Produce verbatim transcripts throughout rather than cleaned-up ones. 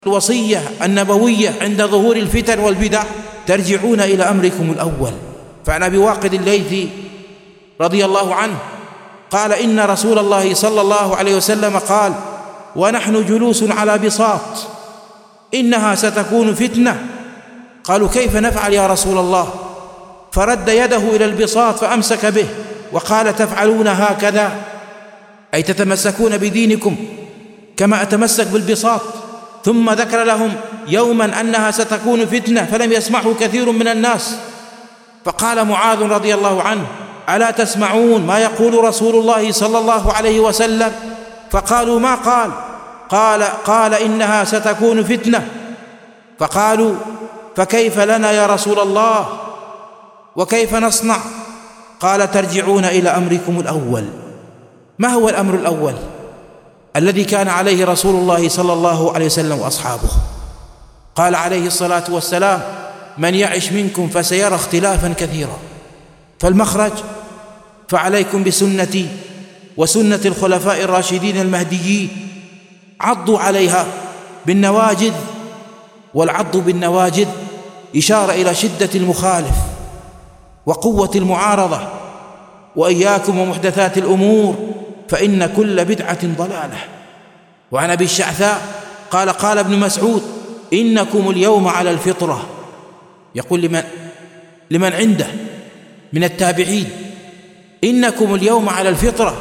الوصية النبوية عند ظهور الفتن والبدع: ترجعون إلى أمركم الأول. فعن أبي واقد الليثي رضي الله عنه قال: إن رسول الله صلى الله عليه وسلم قال ونحن جلوس على بساط: إنها ستكون فتنة. قالوا: كيف نفعل يا رسول الله؟ فرد يده إلى البساط فأمسك به وقال: تفعلون هكذا، أي تتمسكون بدينكم كما أتمسك بالبساط. ثم ذكر لهم يوما أنها ستكون فتنة فلم يسمعه كثير من الناس، فقال معاذ رضي الله عنه: ألا تسمعون ما يقول رسول الله صلى الله عليه وسلم؟ فقالوا: ما قال؟ قال قال إنها ستكون فتنة. فقالوا: فكيف لنا يا رسول الله وكيف نصنع؟ قال: ترجعون إلى أمركم الأول. ما هو الأمر الأول الذي كان عليه رسول الله صلى الله عليه وسلم وأصحابه؟ قال عليه الصلاة والسلام: من يعش منكم فسيرى اختلافا كثيرا، فالمخرج: فعليكم بسنتي وسنة الخلفاء الراشدين المهديين، عضوا عليها بالنواجذ. والعض بالنواجذ إشارة إلى شدة المخالف وقوة المعارضة. وإياكم ومحدثات الأمور فإن كل بدعة ضلالة. وعن أبي الشعثاء قال: قال ابن مسعود: إنكم اليوم على الفطرة. يقول لمن, لمن عنده من التابعين: إنكم اليوم على الفطرة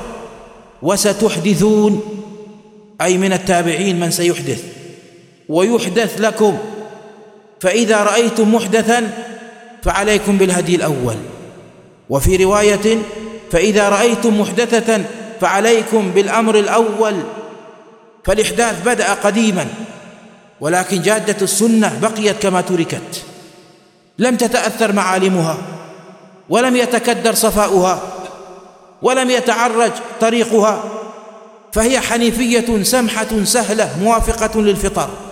وستحدثون، أي من التابعين من سيحدث، ويحدث لكم، فإذا رأيتم محدثا فعليكم بالهدي الأول. وفي رواية: فإذا رأيتم محدثة فعليكم بالأمر الأول. فالإحداث بدأ قديما، ولكن جادة السنة بقيت كما تركت، لم تتأثر معالمها، ولم يتكدر صفاؤها، ولم يتعرج طريقها، فهي حنيفية سمحة سهلة موافقة للفطر.